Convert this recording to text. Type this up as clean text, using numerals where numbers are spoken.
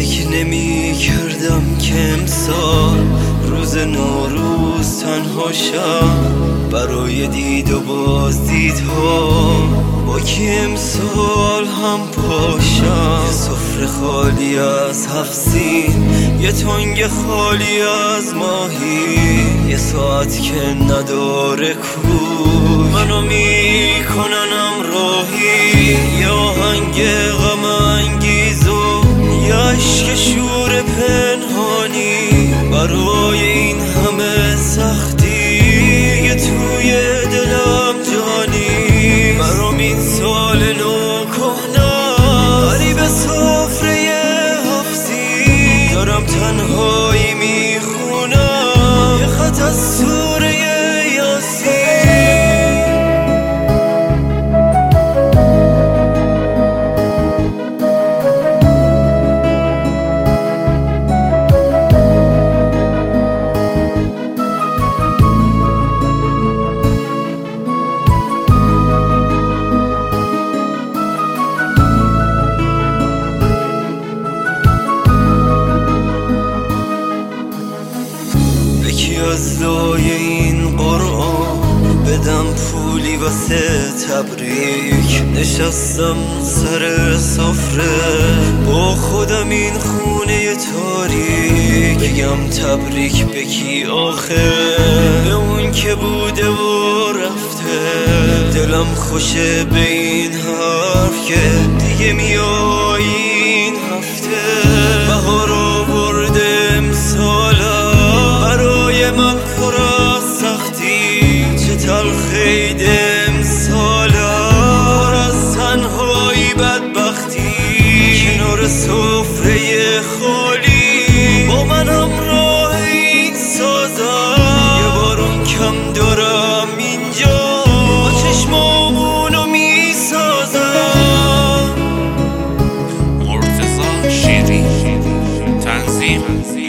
فکر نمی کردم که امسال روز نوروز تنها شم برای دید و بازدیدها، با کی امسال هم پاشم. یه سفره خالی از 7 سین، یه تنگ خالی از ماهی، یه ساعت که نداره کوی منو میکننم راهی. یه آهنگ غم انگیز و یه عشق شور پنهانی برای این همه سختی یه توی دلم جانی. برام این سال نو کهنه ولی به سفره 7 سین دارم تنهایی میخونم یه خط از سوره یاسین. از لای این قرآن بدم پولی واسه تبریک، نشستم سر سفره با خودم این خونه تاریک، بگم تبریک به کی آخه؟ به اون که بوده و رفته. دلم خوشه به این حرف که دیگه میای این هفته. بهار آورده امسالم برای من پر از سختی، چه تلخی امسالم پر از تنهایی بدبختی. کنار سفره خالی با من همراه این سازم، یه بارون کم دارم اینجا با چشمامونو میسازم. مرتضی شیری تنظیم